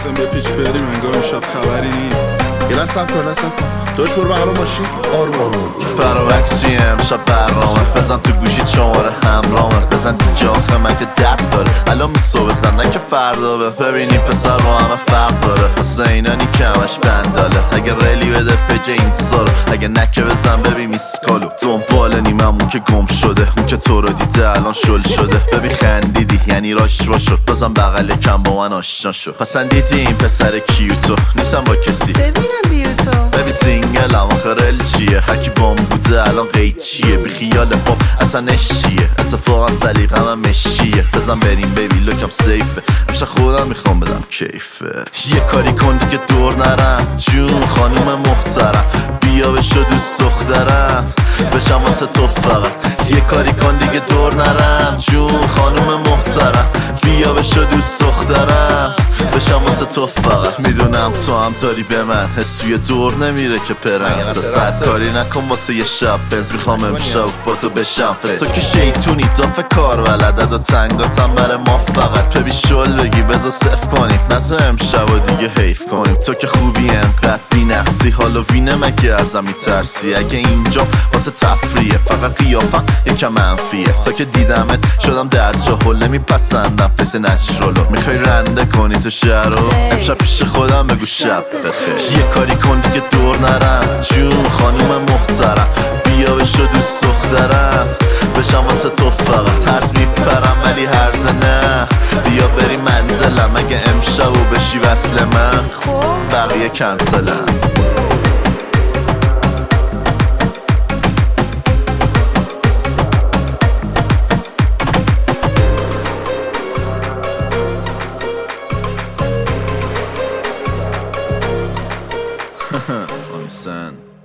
محسن بپیچ بریم انگار امشب خبری نی. یه لحظه صبر کن داش برو بغل ماشین آروم برعکسی امشب برنامه بزن تو گوشی شماره همرامه بزن دیگه آخه من که درد داره الان میسو بزن نه که فردا ببینی پسر با همه فرق داره حسینانی کمش بنداله اگه ریلی بده پجه این سارو اگه نکه بزن ببین میسکالو دنبال نیممون که گم شده اون که تو رو دیده الان شل شده ببین خندیدی یعنی راشوا شد بازم بغل کم با من آشنا شد پسندیدی این پسر کیوتو نیستم با کسی ببینم بیوتو ببین سینگل هم آخر چیه هرکی بام بوده الان قید چیه بی خیال پاپ اصلا نشیه اتفاقا سلیقه من مشیه بزن بریم بیبی لوکم سیفه امشب خودم میخوام بدم کیفه یه کاری کن دیگه دور نرم جون خانوم محترم بیا بشو دوست دخترم بشم واسه تو فقط یه کاری کن دیگه دور نرم جون خانوم محترم بیا بشو دوست دخترم بشم واسه تو فقط میدونم تو هم داری به من حس توی دور نمیره که پرنس صد کاری نکن واسه یه شب بنز میخوام امشب با تو بشم تو که شیطونی دافه کار ولدد و تنگاتم بره ما فقط ببی شل بگی بزا صف کنیم نزا امشب و دیگه حیف کنیم تو که خوبی انقدر بی نقصی هالووینه مگه ازم میترسی اگه اینجا واسه تفریه فقط قیافم یکم منفیه تا که دیدمت شدم در جاهل نمیپسندم فیس نچرالو میخوای رنده کنی تو شهر رو امشب پیش خودم بگو شب بخیر یه کاری کن دیگه دور نرم جون خانوم محترم بیا بشو دوست دخترم بشم واسه تو فقط ترس میپرم ولی هرزه نه بیا بری منزلم اگه امشب و بشی وصل من بقیه کنسلم Sen